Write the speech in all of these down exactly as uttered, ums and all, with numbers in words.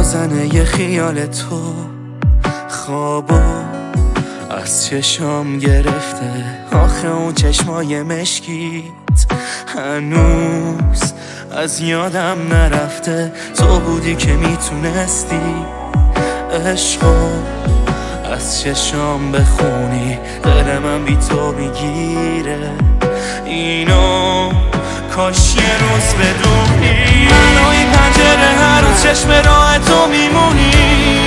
میزنه یه خیال تو، خوابو از چشام گرفته. آخه اون چشمای مشکیت هنوز از یادم نرفته. تو بودی که میتونستی عشقو از چشام بخونی. دل من بی تو میگیره اینو، کاش یه روز بدونی. منو این پنجره هر روز چشم راه تو میمونی،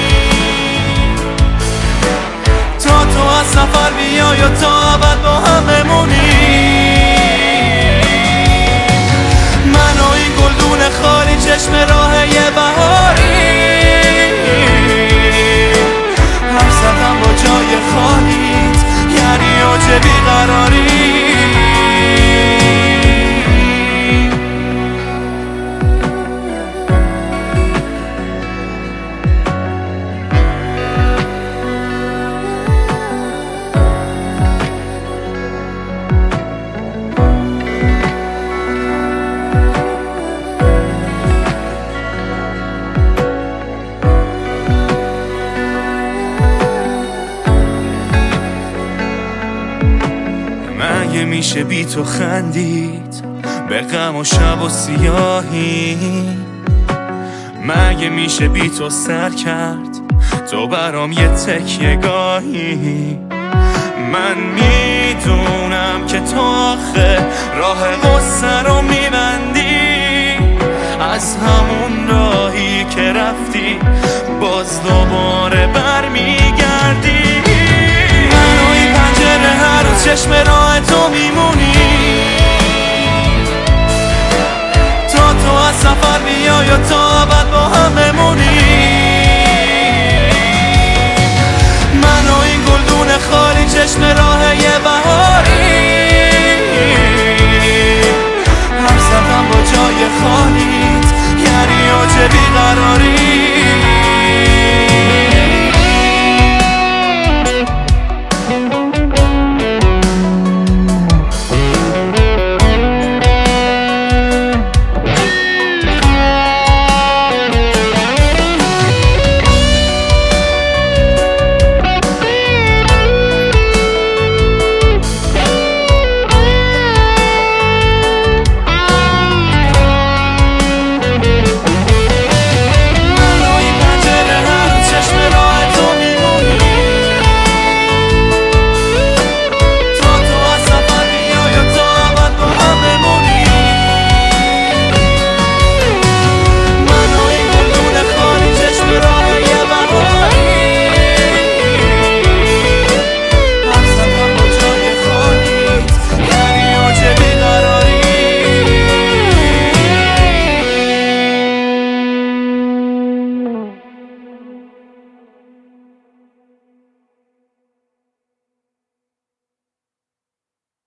تا تو از سفر بیای و تا ابد با هم بمونی. منو این گلدون خالی چشم راه یه بهاری، حرف زدم با جای خالیت یعنی اوج بیقراری. مگه میشه بی تو خندید به غم و شب و سیاهی؟ مگه میشه بی تو سر کرد تو برام یه تکیه گاهی؟ من میدونم که تو آخه راه غصه رو میبندی، از همون راهی که رفتی باز دوباره برمیگردی. منو این پنجره هر روز چشم راه تو میمونی، تا تو از سفر بیای و تا